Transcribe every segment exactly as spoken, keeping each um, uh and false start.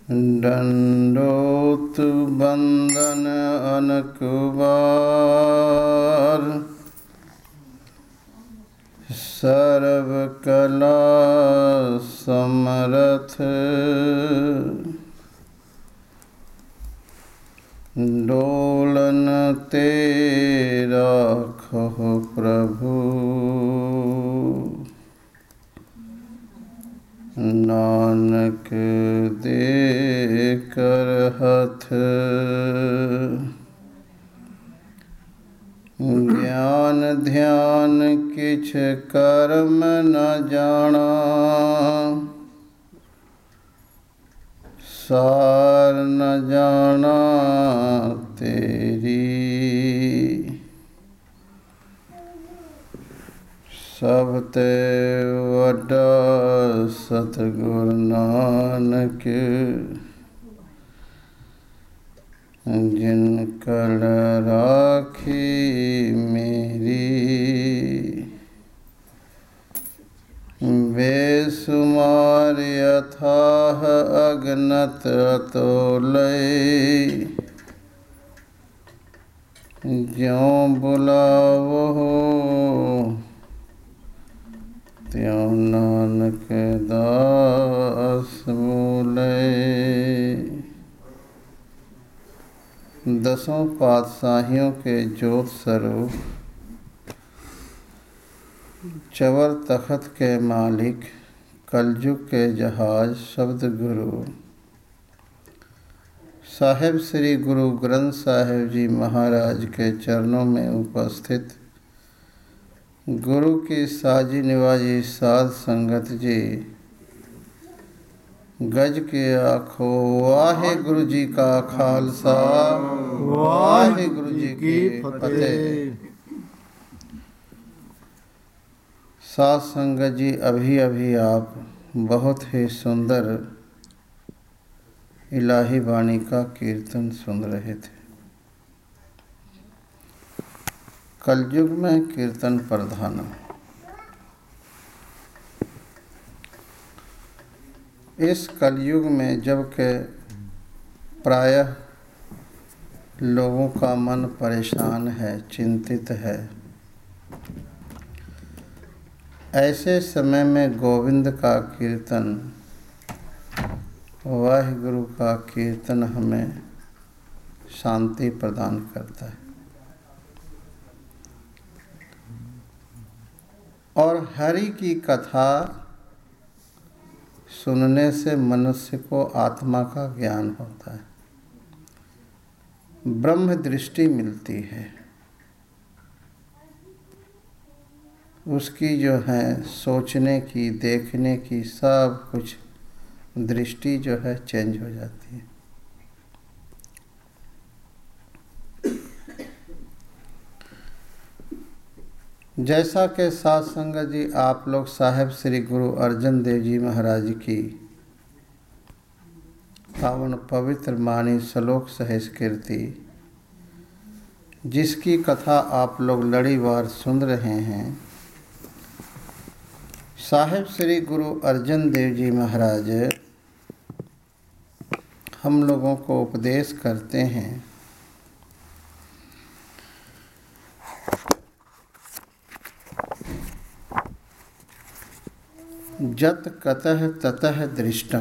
दंडोत बंदन अनकुबार, सर्व कला समरथ, डोलन ते राखो प्रभु, नानक दे कर हथ। ज्ञान ध्यान किछ कर्म न जाना, सार न जाना तेरी, सब ते वड्डा सतगुरु नानक, जिन कल राखी मेरी, बेसुमार अथाह अगनत अतोलय, ज्यों बुलावो त्यों नानक दास बोले। दसों पातशाहियों के ज्योत स्वरूप, चवर तखत के मालिक, कलयुग के जहाज शब्द गुरु साहेब श्री गुरु ग्रंथ साहिब जी महाराज के चरणों में उपस्थित गुरु की साजी निवाजी साध संगत जी, गज के आखो वाहे गुरु जी का खालसा, वाहे गुरु जी की फतेह। साध संगत जी, अभी अभी आप बहुत ही सुंदर इलाही वाणी का कीर्तन सुन रहे थे। कलयुग में कीर्तन प्रधान। इस कलयुग में जबकि प्रायः लोगों का मन परेशान है, चिंतित है, ऐसे समय में गोविंद का कीर्तन, वाहिगुरु का कीर्तन हमें शांति प्रदान करता है। और हरि की कथा सुनने से मनुष्य को आत्मा का ज्ञान होता है, ब्रह्म दृष्टि मिलती है, उसकी जो है सोचने की, देखने की, सब कुछ दृष्टि जो है चेंज हो जाती है। जैसा कि साध संगत जी आप लोग साहेब श्री गुरु अर्जन देव जी महाराज की पावन पवित्र वाणी श्लोक सहित कीर्ति, जिसकी कथा आप लोग लड़ीवार सुन रहे हैं, साहेब श्री गुरु अर्जन देव जी महाराज हम लोगों को उपदेश करते हैं जत कतः ततः दृष्टं।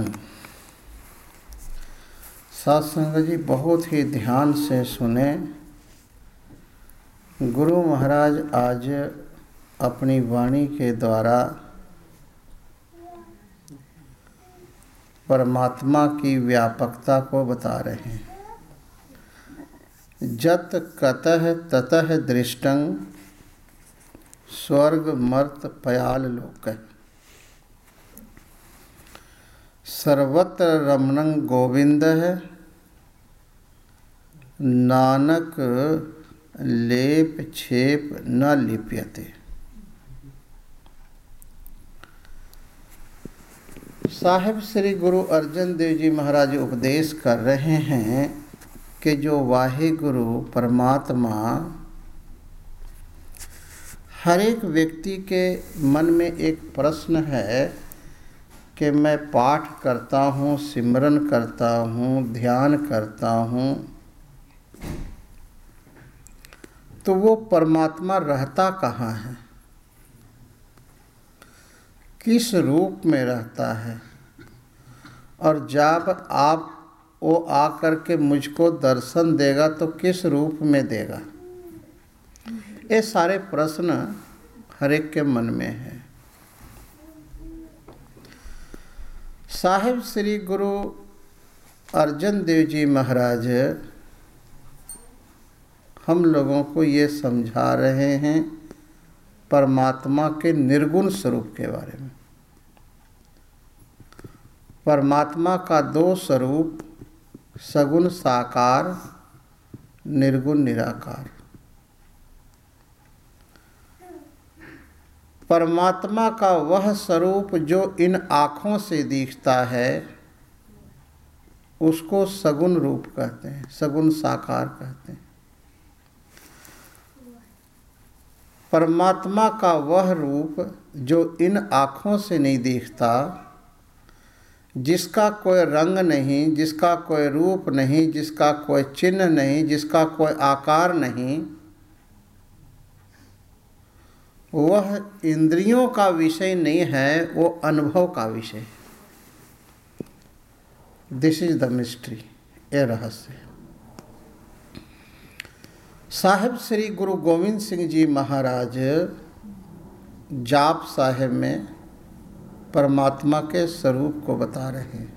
साध संगत जी बहुत ही ध्यान से सुने। गुरु महाराज आज अपनी वाणी के द्वारा परमात्मा की व्यापकता को बता रहे हैं। जत कतः ततः दृष्टं स्वर्ग मर्त पयाल लोक, सर्वत्र रमणं गोविंद है, नानक लेप छेप न लिप्यते। साहेब श्री गुरु अर्जन देव जी महाराज उपदेश कर रहे हैं कि जो वाहिगुरु परमात्मा हर एक व्यक्ति के मन में एक प्रश्न है कि मैं पाठ करता हूँ, सिमरन करता हूँ, ध्यान करता हूँ, तो वो परमात्मा रहता कहाँ है, किस रूप में रहता है, और जब आप वो आकर के मुझको दर्शन देगा तो किस रूप में देगा। ये सारे प्रश्न हर एक के मन में है। साहिब श्री गुरु अर्जन देव जी महाराज हम लोगों को ये समझा रहे हैं परमात्मा के निर्गुण स्वरूप के बारे में। परमात्मा का दो स्वरूप, सगुण साकार, निर्गुण निराकार। परमात्मा का वह स्वरूप जो इन आँखों से दिखता है उसको सगुण रूप कहते हैं, सगुण साकार कहते हैं। परमात्मा का वह रूप जो इन आँखों से नहीं दिखता, जिसका कोई रंग नहीं, जिसका कोई रूप नहीं, जिसका कोई चिन्ह नहीं, जिसका कोई आकार नहीं, वह इंद्रियों का विषय नहीं है, वो अनुभव का विषय। दिस इज द मिस्ट्री, ये रहस्य है। साहिब श्री गुरु गोविंद सिंह जी महाराज जाप साहिब में परमात्मा के स्वरूप को बता रहे हैं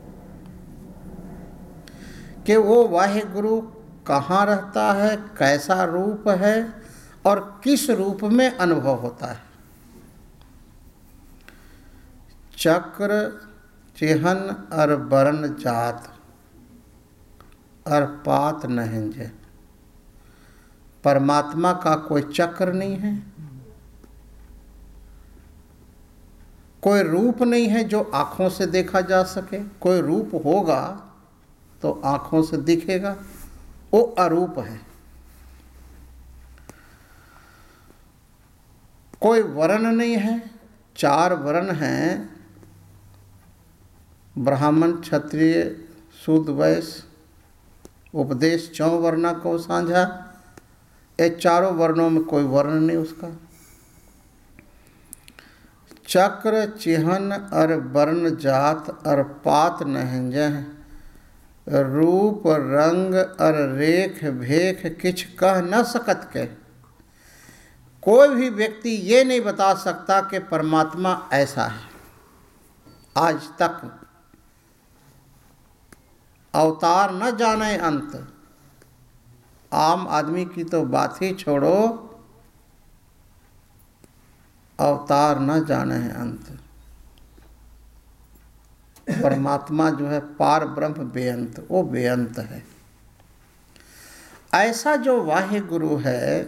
कि वो वाहिगुरु कहाँ रहता है, कैसा रूप है और किस रूप में अनुभव होता है। चक्र चिहन और वर्ण जात और पात नहिंज। परमात्मा का कोई चक्र नहीं है, कोई रूप नहीं है जो आँखों से देखा जा सके। कोई रूप होगा तो आँखों से दिखेगा, वो अरूप है। कोई वर्ण नहीं है, चार वर्ण हैं, ब्राह्मण क्षत्रिय शूद्र वैश्य, उपदेश चौ वर्णा को साझा। ये चारों वर्णों में कोई वर्ण नहीं उसका। चक्र चिहन और वर्ण जात और पात नहिंज, रूप रंग और रेख भेख किछ कह न सकत के। कोई भी व्यक्ति ये नहीं बता सकता कि परमात्मा ऐसा है। आज तक अवतार न जाने अंत। आम आदमी की तो बात ही छोड़ो, अवतार न जाने हैं अंत। परमात्मा जो है पार ब्रह्म बेअंत, वो बेअंत है। ऐसा जो वाह्य गुरु है,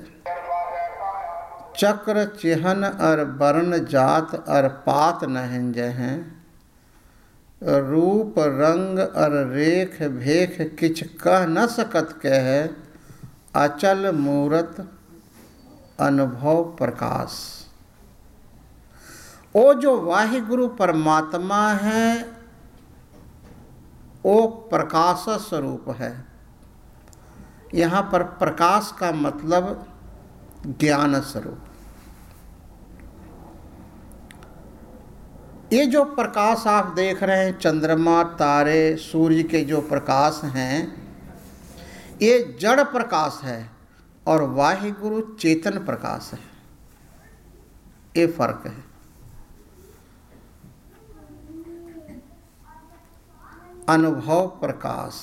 चक्र चिहन और वर्ण जात और पात नहिंज हैं, रूप रंग और रेख भेख किछ कह न सकत के है, अचल मूरत अनुभव प्रकाश। वो जो वाहिगुरु परमात्मा है वो प्रकाश स्वरूप है। यहाँ पर प्रकाश का मतलब ज्ञान स्वरूप। ये जो प्रकाश आप देख रहे हैं, चंद्रमा तारे सूर्य के जो प्रकाश हैं, ये जड़ प्रकाश है और वाहिगुरु चेतन प्रकाश है। ये फर्क है। अनुभव प्रकाश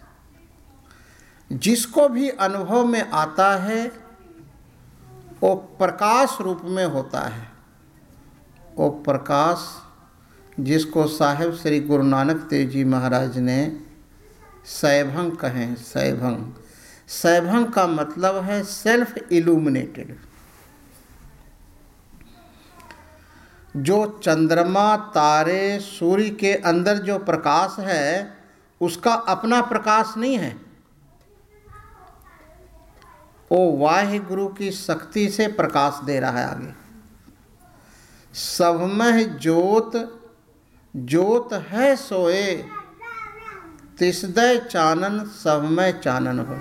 जिसको भी अनुभव में आता है वो प्रकाश रूप में होता है। वो प्रकाश जिसको साहिब श्री गुरु नानक देव जी महाराज ने सैभंग कहें। सैभंग सैभंग का मतलब है सेल्फ इल्यूमिनेटेड। जो चंद्रमा तारे सूर्य के अंदर जो प्रकाश है उसका अपना प्रकाश नहीं है, वो वाहिगुरु की शक्ति से प्रकाश दे रहा है आगे। सबमह ज्योत जोत है सोए, तिसदै चानन सब में चानन हो।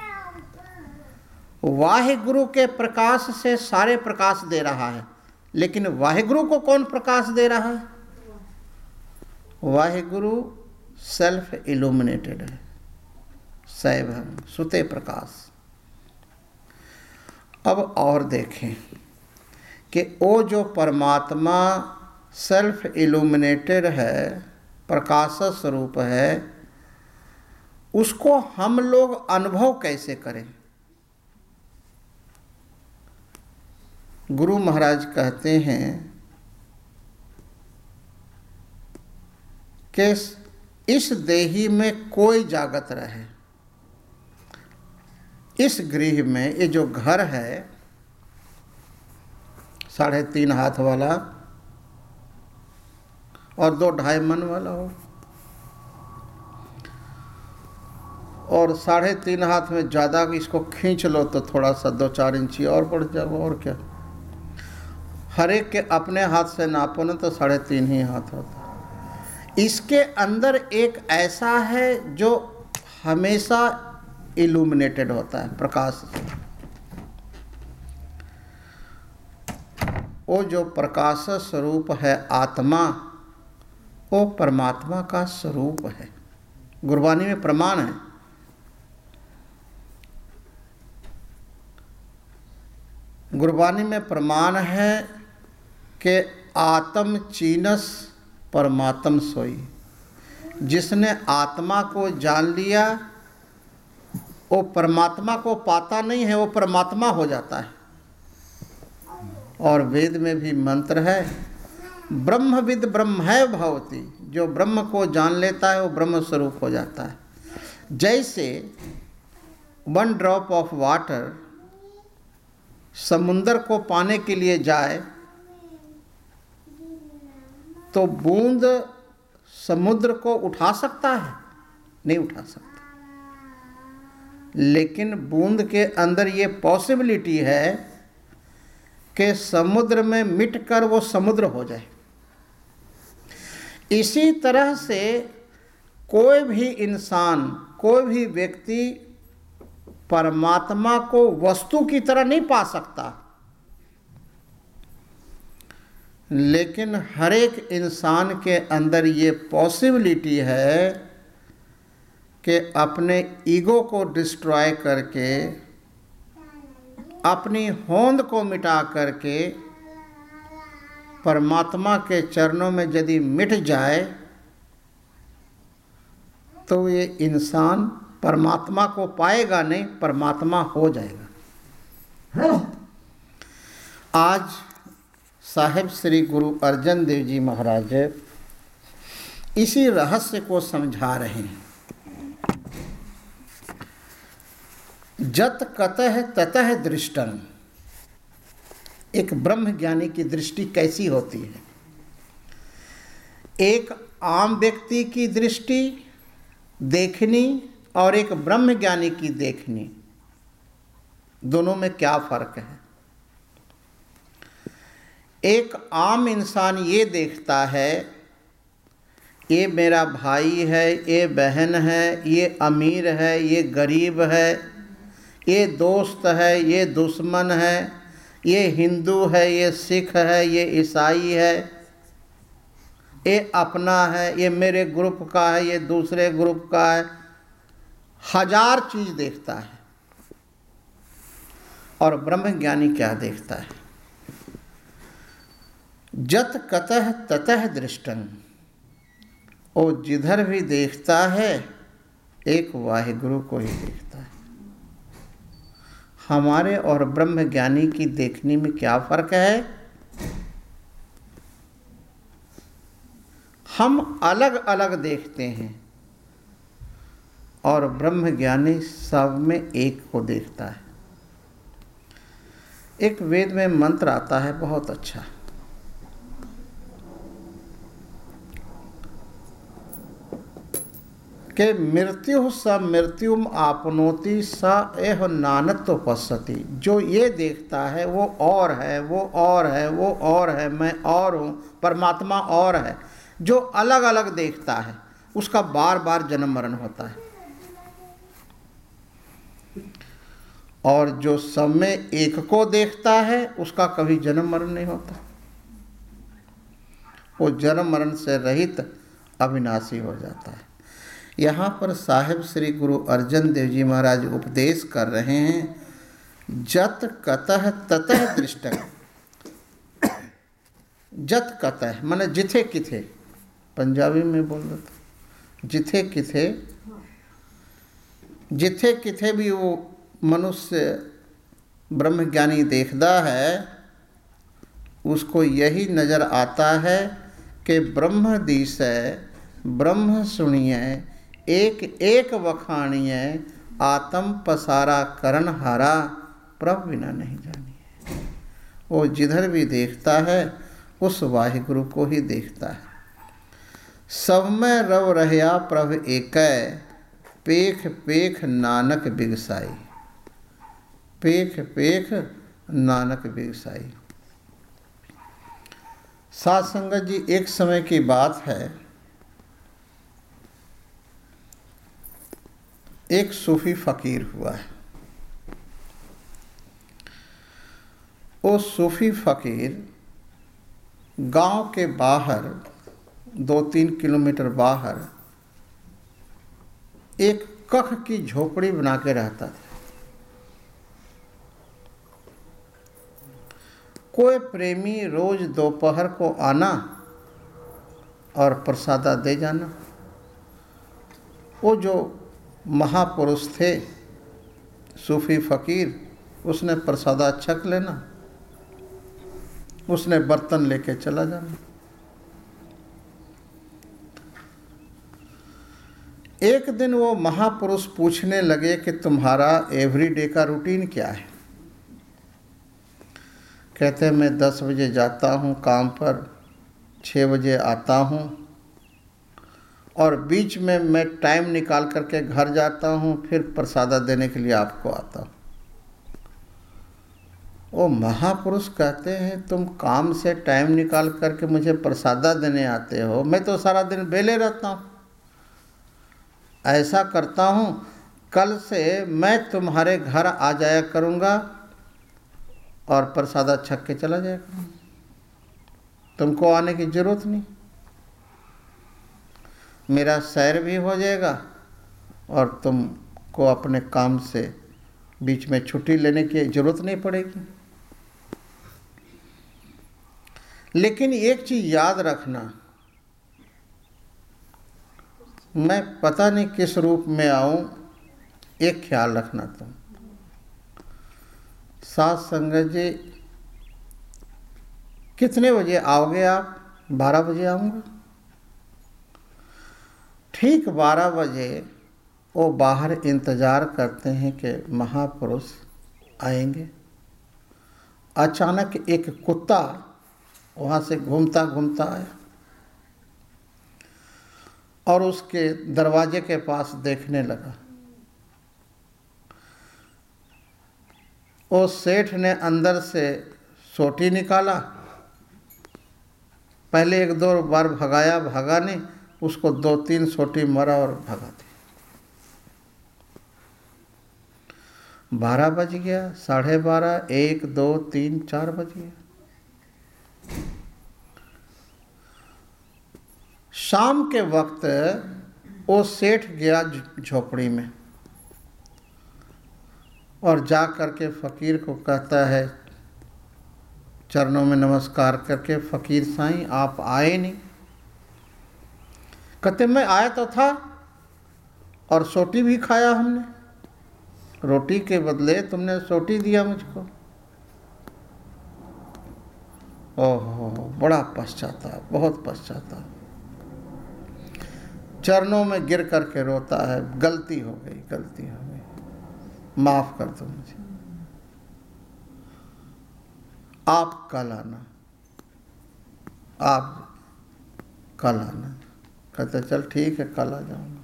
वाहिगुरु के प्रकाश से सारे प्रकाश दे रहा है, लेकिन वाहिगुरु को कौन प्रकाश दे रहा है? वाहिगुरु सेल्फ इल्यूमिनेटेड है, सैभम सुते प्रकाश। अब और देखें कि वो जो परमात्मा सेल्फ इल्यूमिनेटेड है, प्रकाश स्वरूप है, उसको हम लोग अनुभव कैसे करें? गुरु महाराज कहते हैं कि इस देही में कोई जागत रहे, इस गृह में, ये जो घर है साढ़े तीन हाथ वाला और दो ढाई मन वाला हो, और साढ़े तीन हाथ में ज़्यादा इसको खींच लो तो थोड़ा सा दो चार इंची और बढ़ जाएगा, और क्या। हर एक के अपने हाथ से नापो ना तो साढ़े तीन ही हाथ होता है। इसके अंदर एक ऐसा है जो हमेशा इल्यूमिनेटेड होता है प्रकाश से। वो जो प्रकाश स्वरूप है आत्मा, वो परमात्मा का स्वरूप है। गुरबानी में प्रमाण है, गुरबानी में प्रमाण है कि आत्म चीनस परमात्म सोई। जिसने आत्मा को जान लिया वो परमात्मा को पाता नहीं है, वो परमात्मा हो जाता है। और वेद में भी मंत्र है, ब्रह्मविद ब्रह्मैव भवति। जो ब्रह्म को जान लेता है वो ब्रह्म स्वरूप हो जाता है। जैसे वन ड्रॉप ऑफ वाटर समुंदर को पाने के लिए जाए तो बूंद समुद्र को उठा सकता है? नहीं उठा सकता। लेकिन बूंद के अंदर ये पॉसिबिलिटी है कि समुद्र में मिटकर वो समुद्र हो जाए। इसी तरह से कोई भी इंसान, कोई भी व्यक्ति परमात्मा को वस्तु की तरह नहीं पा सकता, लेकिन हर एक इंसान के अंदर ये पॉसिबिलिटी है कि अपने ईगो को डिस्ट्रॉय करके, अपनी होंद को मिटा करके परमात्मा के चरणों में यदि मिट जाए तो ये इंसान परमात्मा को पाएगा नहीं, परमात्मा हो जाएगा। आज साहिब श्री गुरु अर्जन देव जी महाराज इसी रहस्य को समझा रहे हैं। जत कतः ततः दृष्टन। एक ब्रह्म ज्ञानी की दृष्टि कैसी होती है? एक आम व्यक्ति की दृष्टि देखनी और एक ब्रह्म ज्ञानी की देखनी, दोनों में क्या फर्क है? एक आम इंसान ये देखता है ये मेरा भाई है, ये बहन है, ये अमीर है, ये गरीब है, ये दोस्त है, ये दुश्मन है, ये हिंदू है, ये सिख है, ये ईसाई है, ये अपना है, ये मेरे ग्रुप का है, ये दूसरे ग्रुप का है। हजार चीज़ देखता है। और ब्रह्म ज्ञानी क्या देखता है? जत कतः ततः दृष्टन। वो जिधर भी देखता है एक वाहिगुरु को ही देखता है। हमारे और ब्रह्म ज्ञानी की देखने में क्या फर्क है? हम अलग अलग देखते हैं और ब्रह्म ज्ञानी सब में एक को देखता है। एक वेद में मंत्र आता है बहुत अच्छा, कि मृत्यु स मृत्युम आपनोति स एह नानत्व पश्यति। जो ये देखता है वो और है, वो और है, वो और है, मैं और हूँ, परमात्मा और है। जो अलग अलग देखता है उसका बार बार जन्म मरण होता है, और जो सब में एक को देखता है उसका कभी जन्म मरण नहीं होता। वो जन्म मरण से रहित अविनाशी हो जाता है। यहाँ पर साहिब श्री गुरु अर्जन देव जी महाराज उपदेश कर रहे हैं, जत कतः ततः दृष्टः। जत कतः माने जिथे किथे, पंजाबी में बोल रहा था, जिथे किथे, जिथे किथे भी वो मनुष्य ब्रह्मज्ञानी देखता है, उसको यही नज़र आता है कि ब्रह्म दिसै ब्रह्म सुनिए, एक एक वखाणिए, आत्म पसारा करण हारा, प्रभु बिना नहीं जानिए। वो जिधर भी देखता है उस वाहिगुरु को ही देखता है। सब में रव रहया प्रभु एकै, पेख पेख नानक बिगसाई, पेख पेख नानक बिगसाई। साध संगत जी, एक समय की बात है, एक सूफी फकीर हुआ है। वो सूफी फकीर गांव के बाहर, दो तीन किलोमीटर बाहर, एक कख की झोपड़ी बना के रहता था। कोई प्रेमी रोज दोपहर को आना और प्रसादा दे जाना। वो जो महापुरुष थे सूफी फकीर, उसने प्रसादा छक लेना, उसने बर्तन लेके चला जाना। एक दिन वो महापुरुष पूछने लगे कि तुम्हारा एवरीडे का रूटीन क्या है। कहते मैं दस बजे जाता हूँ काम पर, छः बजे आता हूँ, और बीच में मैं टाइम निकाल करके घर जाता हूँ, फिर प्रसादा देने के लिए आपको आता हूँ। वो महापुरुष कहते हैं तुम काम से टाइम निकाल करके मुझे प्रसादा देने आते हो, मैं तो सारा दिन बेले रहता हूँ। ऐसा करता हूँ, कल से मैं तुम्हारे घर आ जाया करूँगा और प्रसादा छक के चला जाया करूँगा, तुमको आने की ज़रूरत नहीं। मेरा सैर भी हो जाएगा और तुमको अपने काम से बीच में छुट्टी लेने की ज़रूरत नहीं पड़ेगी। लेकिन एक चीज़ याद रखना, मैं पता नहीं किस रूप में आऊँ, एक ख्याल रखना तुम। साथ संगत जी, कितने बजे आओगे आप? बारह बजे आऊँगा। ठीक बारह बजे वो बाहर इंतज़ार करते हैं कि महापुरुष आएंगे। अचानक एक कुत्ता वहाँ से घूमता घूमता आया और उसके दरवाजे के पास देखने लगा। वो सेठ ने अंदर से सोटी निकाला, पहले एक दो बार भगाया, भगा नहीं, उसको दो तीन सोटी मारा और भगा दी। बारह बज गया, साढ़े बारह, एक, दो, तीन, चार बज गया। शाम के वक्त वो सेठ गया झोपड़ी में और जा करके फकीर को कहता है, चरणों में नमस्कार करके, फकीर साईं आप आए नहीं। कहते मैं आया तो था और सोटी भी खाया हमने, रोटी के बदले तुमने सोटी दिया मुझको। ओहो, बड़ा पश्चाताप, बहुत पश्चाताप। चरणों में गिर करके रोता है, गलती हो गई, गलती हो गई, माफ कर दो मुझे, आप कल आना, आप कल आना। कहते चल ठीक है, कल आ जाऊंगा।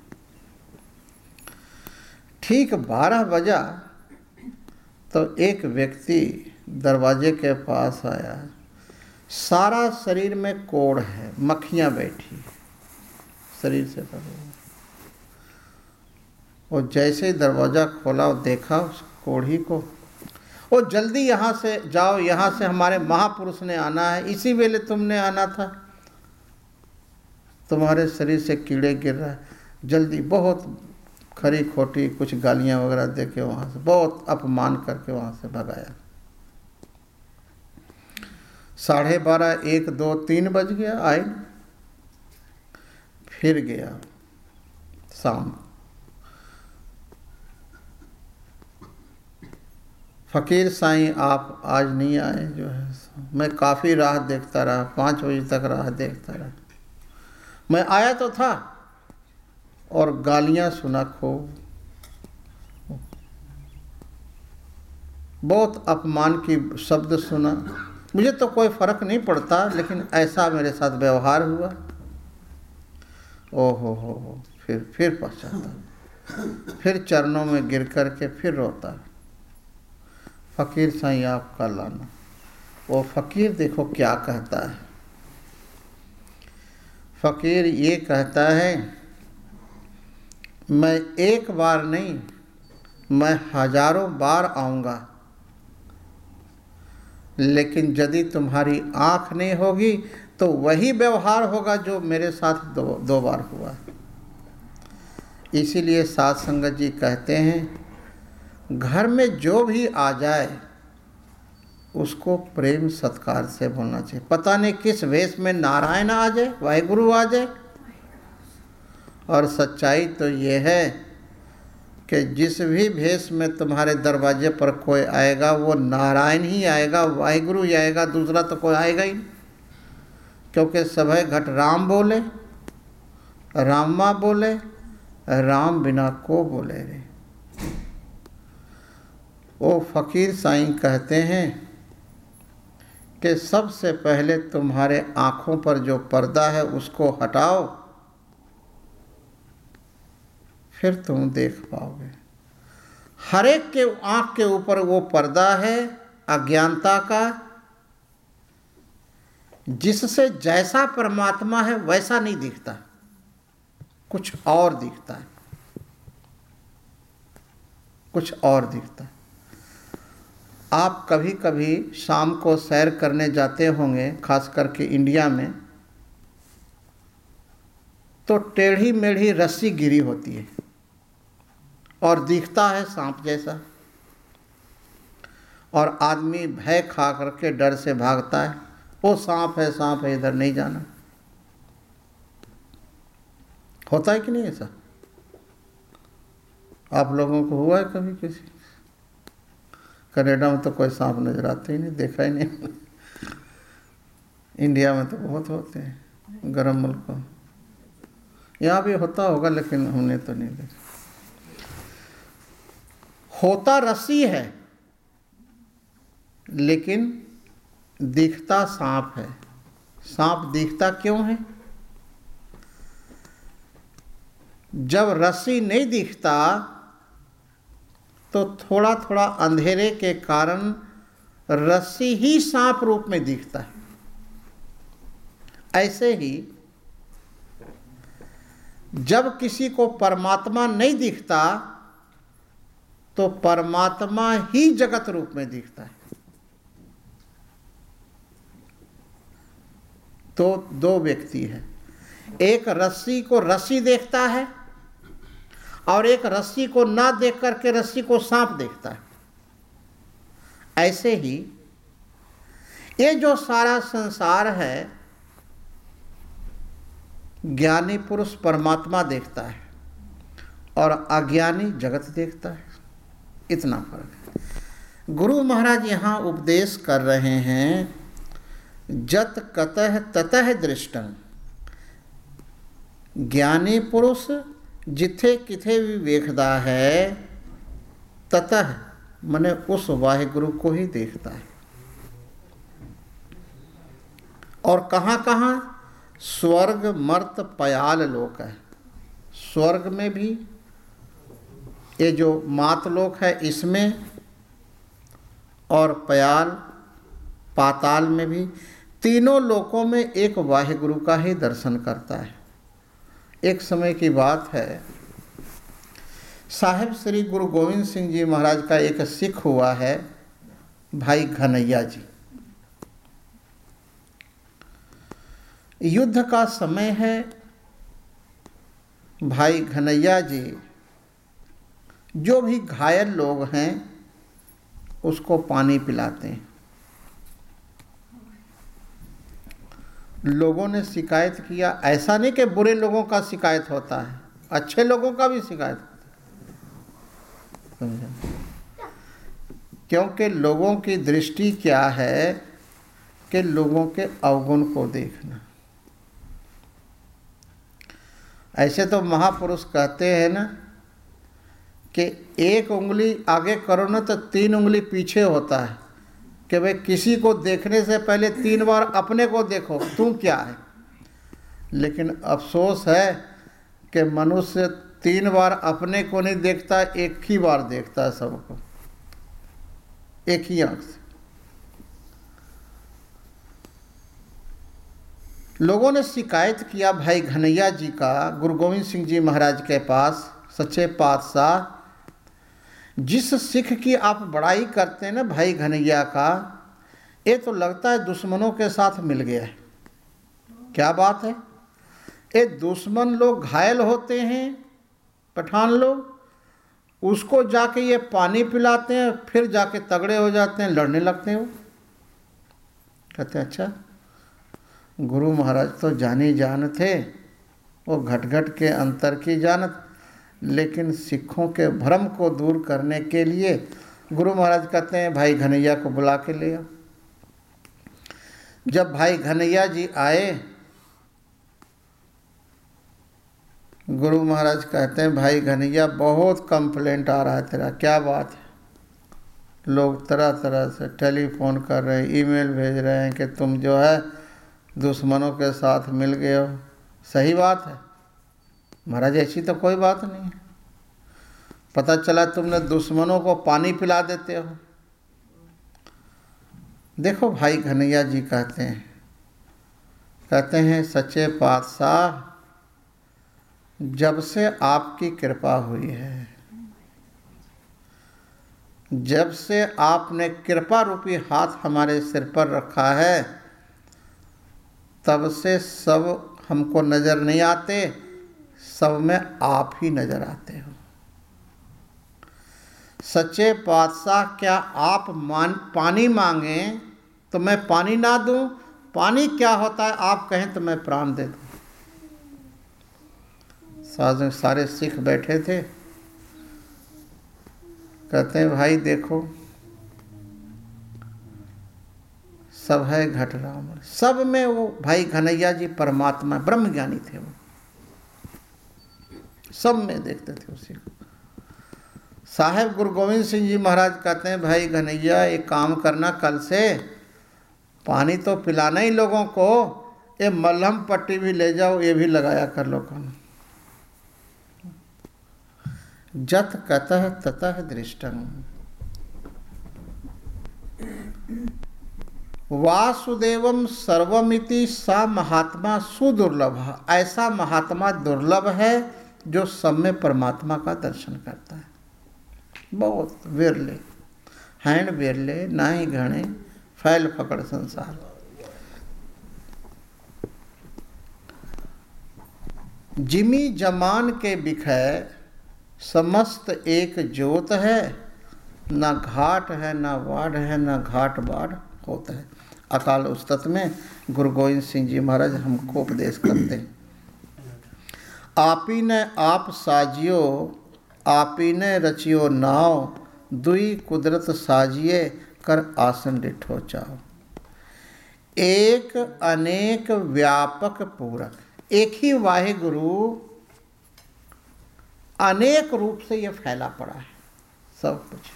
ठीक बारह बजा तो एक व्यक्ति दरवाजे के पास आया, सारा शरीर में कोढ़ है, मक्खियाँ बैठी शरीर से भरे। और जैसे ही दरवाज़ा खोला और देखा उस कोढ़ी को, ओ जल्दी यहाँ से जाओ, यहाँ से हमारे महापुरुष ने आना है, इसी वेले तुमने आना था, तुम्हारे शरीर से कीड़े गिर रहा है, जल्दी। बहुत खरी खोटी कुछ गालियाँ वगैरह दे के वहाँ से, बहुत अपमान करके वहाँ से भगाया। साढ़े बारह, एक, दो, तीन बज गया, आए फिर गया शाम। फ़कीर साईं आप आज नहीं आए जो है। मैं काफ़ी राह देखता रहा, पाँच बजे तक राह देखता रहा। मैं आया तो था और गालियाँ सुना खूब, बहुत अपमान की शब्द सुना। मुझे तो कोई फ़र्क नहीं पड़ता, लेकिन ऐसा मेरे साथ व्यवहार हुआ। ओ हो हो हो फिर फिर पछताता, फिर चरणों में गिर कर के फिर रोता। फ़कीर साईं आपका लाना। वो फ़कीर देखो क्या कहता है। फ़कीर ये कहता है, मैं एक बार नहीं, मैं हजारों बार आऊँगा, लेकिन यदि तुम्हारी आँख नहीं होगी तो वही व्यवहार होगा जो मेरे साथ दो दो बार हुआ। इसीलिए साध संगत जी कहते हैं, घर में जो भी आ जाए उसको प्रेम सत्कार से बोलना चाहिए। पता नहीं किस वेश में नारायण आ जाए, वाहिगुरु आ जाए। और सच्चाई तो ये है कि जिस भी भेष में तुम्हारे दरवाजे पर कोई आएगा वो नारायण ही आएगा, वाहिगुरु ही आएगा, दूसरा तो कोई आएगा ही नहीं। क्योंकि सभय घट राम बोले, रामा बोले, राम बिना को बोले रे। वो फ़कीर साईं कहते हैं कि सबसे पहले तुम्हारे आँखों पर जो पर्दा है उसको हटाओ, फिर तुम देख पाओगे। हर एक के आँख के ऊपर वो पर्दा है अज्ञानता का, जिससे जैसा परमात्मा है वैसा नहीं दिखता, कुछ और दिखता है, कुछ और दिखता है। आप कभी कभी शाम को सैर करने जाते होंगे, खास करके इंडिया में, तो टेढ़ी मेढ़ी रस्सी गिरी होती है और दिखता है सांप जैसा, और आदमी भय खा करके डर से भागता है, वो सांप है, सांप है, इधर नहीं जाना। होता है कि नहीं ऐसा? आप लोगों को हुआ है कभी किसी? कनाडा में तो कोई सांप नजर आते ही नहीं, देखा ही नहीं। इंडिया में तो बहुत होते हैं, गर्म मुल्कों। यहाँ भी होता होगा लेकिन हमने तो नहीं देखा। होता रस्सी है लेकिन दिखता सांप है। सांप दिखता क्यों है? जब रस्सी नहीं दिखता तो थोड़ा थोड़ा अंधेरे के कारण रस्सी ही सांप रूप में दिखता है। ऐसे ही जब किसी को परमात्मा नहीं दिखता तो परमात्मा ही जगत रूप में दिखता है। तो दो व्यक्ति है, एक रस्सी को रस्सी देखता है और एक रस्सी को ना देख करके रस्सी को सांप देखता है। ऐसे ही ये जो सारा संसार है, ज्ञानी पुरुष परमात्मा देखता है और अज्ञानी जगत देखता है। इतना फर्क है। गुरु महाराज यहाँ उपदेश कर रहे हैं, जत कतः ततः दृष्टं। ज्ञानी पुरुष जिथे किथे भी देखता है, ततः मने उस वाहिगुरु को ही देखता है। और कहाँ कहाँ? स्वर्ग मर्त पयाल लोक है। स्वर्ग में भी, ये जो मातलोक है इसमें, और पयाल पाताल में भी, तीनों लोकों में एक वाहिगुरु का ही दर्शन करता है। एक समय की बात है, साहिब श्री गुरु गोविंद सिंह जी महाराज का एक सिख हुआ है, भाई घनैया जी। युद्ध का समय है। भाई घनैया जी जो भी घायल लोग हैं उसको पानी पिलाते हैं। लोगों ने शिकायत किया, ऐसा नहीं कि बुरे लोगों का शिकायत होता है, अच्छे लोगों का भी शिकायत होता है। क्योंकि लोगों की दृष्टि क्या है कि लोगों के अवगुण को देखना। ऐसे तो महापुरुष कहते हैं ना कि एक उंगली आगे करो ना तो तीन उंगली पीछे होता है, कि भाई किसी को देखने से पहले तीन बार अपने को देखो तू क्या है। लेकिन अफसोस है कि मनुष्य तीन बार अपने को नहीं देखता, एक ही बार देखता है सबको, एक ही आंख से। लोगों ने शिकायत किया भाई घनैया जी का गुरु गोविंद सिंह जी महाराज के पास, सच्चे पातशाह जिस सिख की आप बड़ाई करते हैं ना भाई घनैया का, ये तो लगता है दुश्मनों के साथ मिल गया है। क्या बात है? ये दुश्मन लोग घायल होते हैं, पठान लोग, उसको जाके ये पानी पिलाते हैं, फिर जाके तगड़े हो जाते हैं, लड़ने लगते हैं। वो कहते हैं अच्छा, गुरु महाराज तो जानी जान थे, वो घट घट के अंतर की जानत, लेकिन सिखों के भ्रम को दूर करने के लिए गुरु महाराज कहते हैं भाई घनैया को बुला के ले आओ। जब भाई घनैया जी आए, गुरु महाराज कहते हैं भाई घनैया बहुत कंप्लेंट आ रहा है तेरा, क्या बात है? लोग तरह तरह से टेलीफोन कर रहे हैं, ईमेल भेज रहे हैं कि तुम जो है दुश्मनों के साथ मिल गए हो। सही बात है महाराज, ऐसी तो कोई बात नहीं है। पता चला तुमने दुश्मनों को पानी पिला देते हो। देखो भाई घनैया जी कहते हैं कहते हैं सच्चे पातशाह, जब से आपकी कृपा हुई है, जब से आपने कृपा रूपी हाथ हमारे सिर पर रखा है, तब से सब हमको नज़र नहीं आते, सब में आप ही नज़र आते हो। सच्चे पातशाह, क्या आप मान पानी मांगें तो मैं पानी ना दूं? पानी क्या होता है आप कहें तो मैं प्राण दे दूं। साथ सारे सिख बैठे थे, कहते हैं भाई देखो सब है घट राम, सब में वो भाई घनैया जी परमात्मा ब्रह्म ज्ञानी थे, वो सब में देखते थे उसी को। साहेब गुरु गोविंद सिंह जी महाराज कहते हैं भाई घनैया एक काम करना, कल से पानी तो पिलाना ही लोगों को, ये मलहम पट्टी भी ले जाओ, ये भी लगाया कर लोगों ने। जत कतः ततः दृष्टं वासुदेवम सर्वमिति सा महात्मा सुदुर्लभ। ऐसा महात्मा दुर्लभ है जो सब में परमात्मा का दर्शन करता है। बहुत विरले हैंड विरले नाही घणे फैल फकड़ संसार। जिमी जमान के बिखय समस्त एक ज्योत है, ना घाट है ना वाड़ है ना घाट बाढ़ होता है। अकाल उस्तत में गुरु गोविंद सिंह जी महाराज हमको उपदेश करते हैं। आपी ने आप साजियो, आपी ने रचियो नाव, दुई कुदरत साजिए कर आसन डिठो चाओ। एक अनेक व्यापक पूरक, एक ही वाहिगुरु अनेक रूप से ये फैला पड़ा है सब कुछ।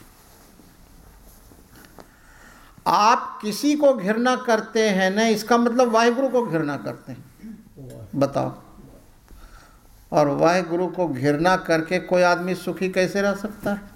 आप किसी को घृणा करते हैं ना, इसका मतलब वाहिगुरु को घृणा करते हैं, बताओ। और वाहिगुरु को घृणा करके कोई आदमी सुखी कैसे रह सकता है?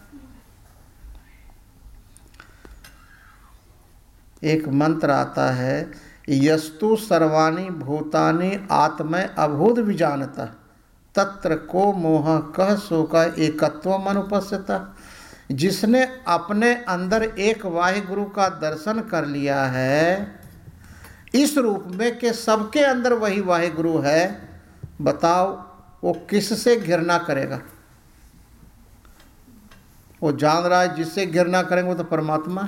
एक मंत्र आता है, यस्तु सर्वाणि भूतानि आत्मय अभूत विजानतः तत्र को मोह कह शोक एकत्वम अनुपस्थितः। जिसने अपने अंदर एक वाहिगुरु का दर्शन कर लिया है इस रूप में कि सबके अंदर वही वाहिगुरु है, बताओ वो किससे घृणा करेगा? वो जान रहा है जिससे घृणा करेंगे वो तो परमात्मा।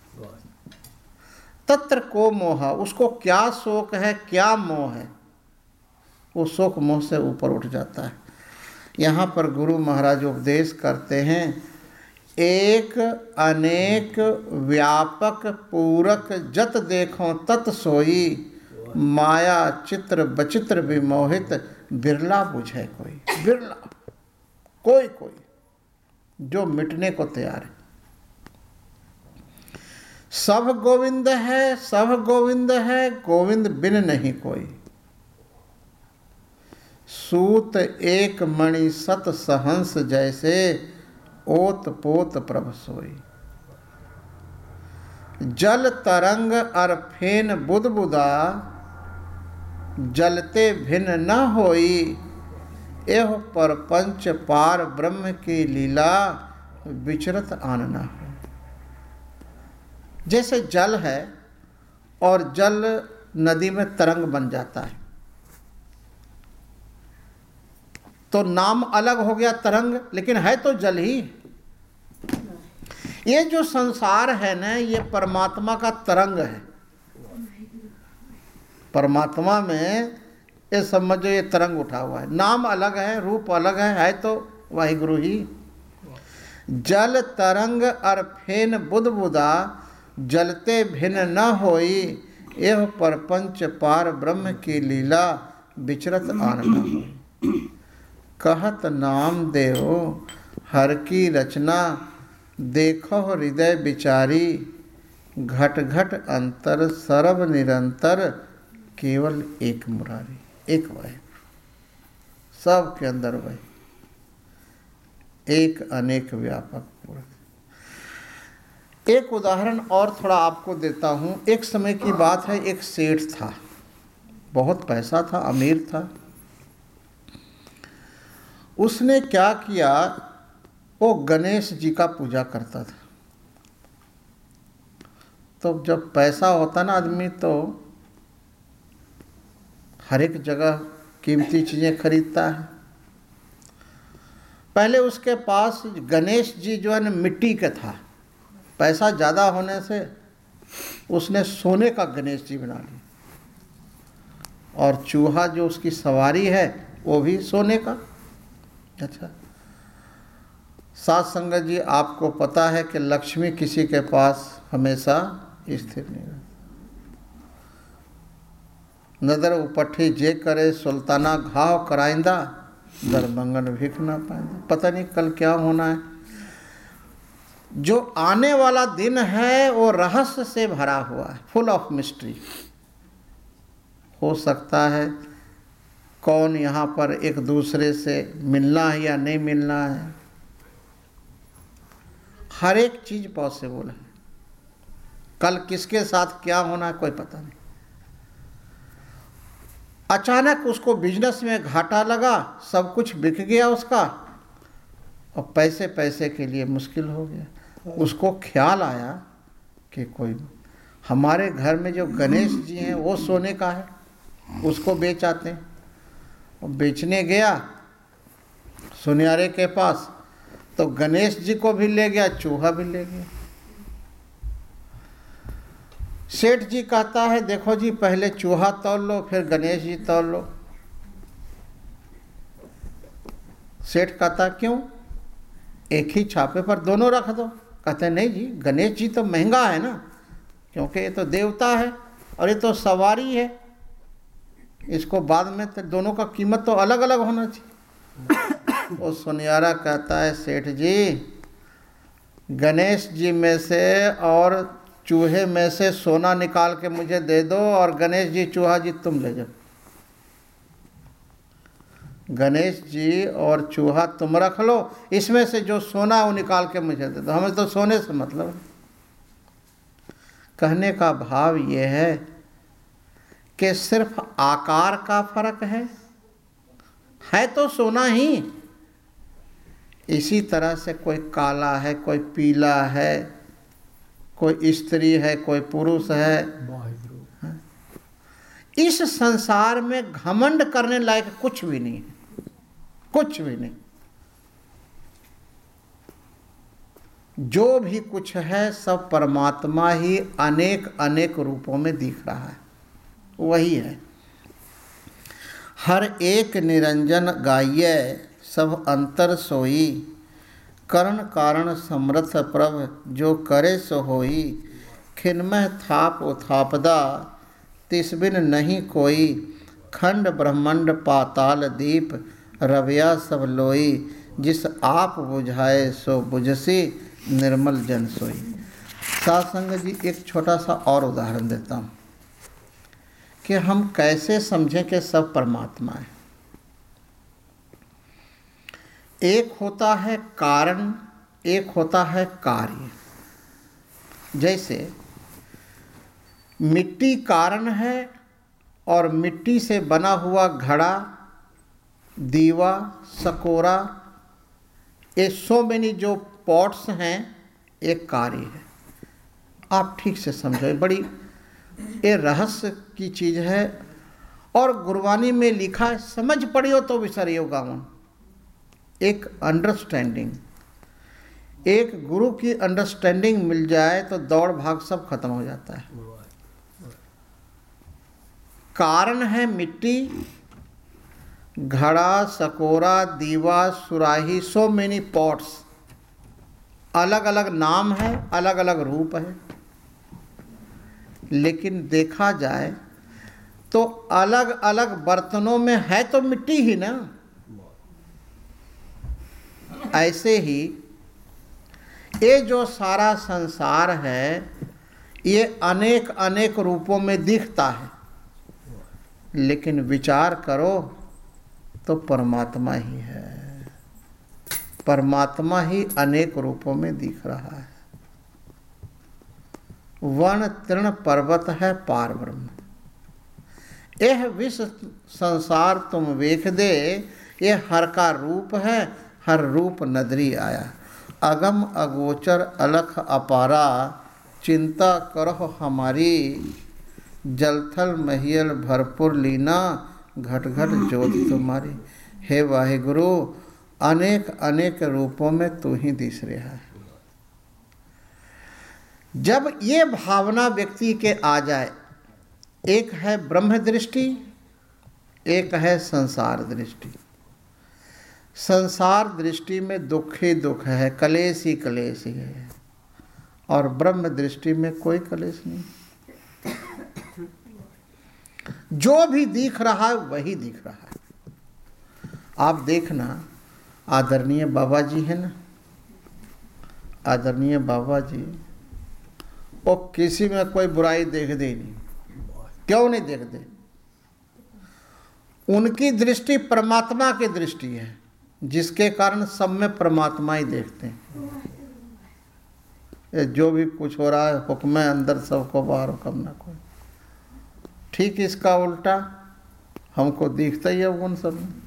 तत्र को मोह, उसको क्या शोक है, क्या मोह है, वो शोक मोह से ऊपर उठ जाता है। यहाँ पर गुरु महाराज उपदेश करते हैं, एक अनेक व्यापक पूरक जत देखो तत सोई, माया चित्र बचित्र विमोहित बिरला बुझे कोई। बिरला कोई कोई जो मिटने को तैयार है। सब गोविंद है, सब गोविंद है, गोविंद बिन नहीं कोई। सूत एक मणि सत सहंस जैसे, ओत पोत प्रभ सोई। जल तरंग अर फेन बुदबुदा, जलते भिन्न न होई। एह पर पंच पार ब्रह्म की लीला, विचरत आन न हो। जैसे जल है और जल नदी में तरंग बन जाता है तो नाम अलग हो गया तरंग, लेकिन है तो जल ही। ये जो संसार है ना, ये परमात्मा का तरंग है। परमात्मा में ये समझो ये तरंग उठा हुआ है, नाम अलग है, रूप अलग है, है तो वाहिगुरु ही। जल तरंग अर फेन बुदबुदा, जलते भिन्न न होई। एह परपंच पार ब्रह्म की लीला, विचरत आन न होई। कहत नाम देव हर की रचना, देखो हृदय विचारी। घट घट अंतर सर्व निरंतर, केवल एक मुरारी। एक वह सब के अंदर वह एक अनेक व्यापक पूर्ण। एक उदाहरण और थोड़ा आपको देता हूँ। एक समय की बात है, एक सेठ था, बहुत पैसा था, अमीर था। उसने क्या किया, वो गणेश जी का पूजा करता था। तो जब पैसा होता ना आदमी तो हर एक जगह कीमती चीज़ें खरीदता है। पहले उसके पास गणेश जी जो है ना मिट्टी का था, पैसा ज़्यादा होने से उसने सोने का गणेश जी बना लिया, और चूहा जो उसकी सवारी है वो भी सोने का। अच्छा, साथ संगत जी, आपको पता है कि लक्ष्मी किसी के पास हमेशा स्थिर नहीं रहती। नदर उपट्ठी जे करे, सुल्ताना घाव कराइंदा, दरबंगन भिख ना पाइंदा। पता नहीं कल क्या होना है। जो आने वाला दिन है वो रहस्य से भरा हुआ है, फुल ऑफ मिस्ट्री। हो सकता है कौन यहाँ पर एक दूसरे से मिलना है या नहीं मिलना है, हर एक चीज़ पॉसिबल है। कल किसके साथ क्या होना है कोई पता नहीं। अचानक उसको बिजनेस में घाटा लगा, सब कुछ बिक गया उसका, और पैसे पैसे के लिए मुश्किल हो गया। उसको ख्याल आया कि कोई हमारे घर में जो गणेश जी हैं वो सोने का है, उसको बेच आते हैं। और बेचने गया सुनियारे के पास, तो गणेश जी को भी ले गया, चूहा भी ले गया। सेठ जी कहता है, देखो जी पहले चूहा तौल लो फिर गणेश जी तौल लो। सेठ कहता क्यों, एक ही छापे पर दोनों रख दो। कहते नहीं जी, गणेश जी तो महंगा है ना, क्योंकि ये तो देवता है और ये तो सवारी है, इसको बाद में तो दोनों का कीमत तो अलग अलग होना चाहिए। वो सुनियारा कहता है, सेठ जी गणेश जी में से और चूहे में से सोना निकाल के मुझे दे दो, और गणेश जी चूहा जी तुम ले जाओ। गणेश जी और चूहा तुम रख लो, इसमें से जो सोना वो निकाल के मुझे दे दो, हमें तो सोने से मतलब है। कहने का भाव ये है कि सिर्फ आकार का फर्क है, है तो सोना ही। इसी तरह से कोई काला है, कोई पीला है, कोई स्त्री है, कोई पुरुष है। इस संसार में घमंड करने लायक कुछ भी नहीं है, कुछ भी नहीं। जो भी कुछ है सब परमात्मा ही अनेक अनेक रूपों में दिख रहा है, वही है। हर एक निरंजन गाइये सब अंतर सोई, करण कारण समर्थ प्रभ जो करे सो होई। खिन्मय थाप उथापदा तिस बिन नहीं कोई, खंड ब्रह्मंड पाताल दीप रविया सब लोई। जिस आप बुझाए सो बुझसी निर्मल जन सोई। साधुसंग जी, एक छोटा सा और उदाहरण देता हूँ कि हम कैसे समझें कि सब परमात्मा है। एक होता है कारण, एक होता है कार्य। जैसे मिट्टी कारण है और मिट्टी से बना हुआ घड़ा, दीवा, सकोरा, ये सो मेनी जो पॉट्स हैं, एक कार्य है। आप ठीक से समझो, बड़ी ये रहस्य की चीज़ है। और गुरबानी में लिखा है, समझ पड़ियो तो विसरियो गावन। एक अंडरस्टैंडिंग, एक गुरु की अंडरस्टैंडिंग मिल जाए तो दौड़ भाग सब खत्म हो जाता है। कारण है मिट्टी, घड़ा, सकोरा, दीवा, सुराही, सो मेनी पॉट्स। अलग अलग नाम है, अलग अलग रूप है, लेकिन देखा जाए तो अलग अलग बर्तनों में है तो मिट्टी ही ना। ऐसे ही ये जो सारा संसार है, ये अनेक अनेक रूपों में दिखता है, लेकिन विचार करो तो परमात्मा ही है। परमात्मा ही अनेक रूपों में दिख रहा है। वन तृण पर्वत है पार ब्रह्म। यह विश्व संसार तुम वेख दे, ये हर का रूप है, हर रूप नदरी आया। अगम अगोचर अलख अपारा, चिंता करो हमारी। जलथल महियल भरपूर लीना, घट घट ज्योत तुम्हारी। हे वाहिगुरु, अनेक अनेक रूपों में तू ही दिस रहा है। जब ये भावना व्यक्ति के आ जाए, एक है ब्रह्म दृष्टि, एक है संसार दृष्टि। संसार दृष्टि में दुख ही दुख है, कलेश ही कलेश ही है, और ब्रह्म दृष्टि में कोई कलेश नहीं। जो भी दिख रहा है वही दिख रहा है। आप देखना, आदरणीय बाबा जी है ना, आदरणीय बाबा जी, वो किसी में कोई बुराई देख दे नहीं। क्यों नहीं देख दे? उनकी दृष्टि परमात्मा की दृष्टि है, जिसके कारण सब में परमात्मा ही देखते हैं। ये जो भी कुछ हो रहा है, हुक्म है अंदर सबको बाहर, हुक्म ना कोई। ठीक इसका उल्टा हमको दिखता ही है उन सब में।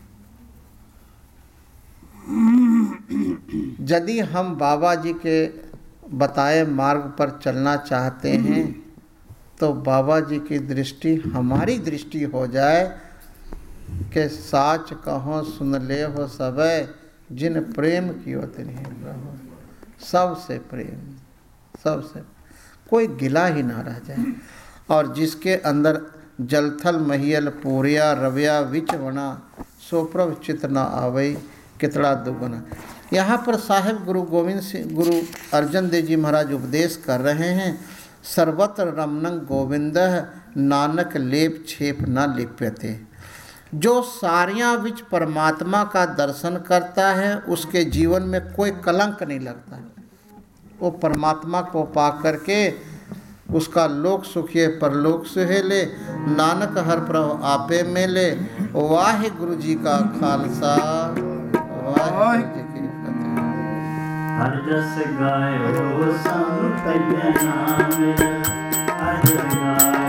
यदि हम बाबा जी के बताए मार्ग पर चलना चाहते हैं तो बाबा जी की दृष्टि हमारी दृष्टि हो जाए कि साच कहो सुन ले हो सबे, जिन प्रेम कियो तिन्हि प्रभु। सबसे प्रेम, सबसे, कोई गिला ही ना रह जाए। और जिसके अंदर जलथल महियल पूरिया रविया विच बना, सो प्रभ चित न आवई कितड़ा दुगुना। यहाँ पर साहिब गुरु गोविंद सिंह गुरु अर्जन देव जी महाराज उपदेश कर रहे हैं, सर्वत्र रमणं गोविंद नानक लेप छेप न लिप्यते। जो सारियां विच परमात्मा का दर्शन करता है, उसके जीवन में कोई कलंक नहीं लगता। वो परमात्मा को पा करके उसका लोक सुखिए परलोक सुहेले, नानक हर प्रभु आपे मेले। वाहे गुरु जी का खालसा, वाहे गुरु जी की फतेह। हर जस गायो संत जना, हर जस गायो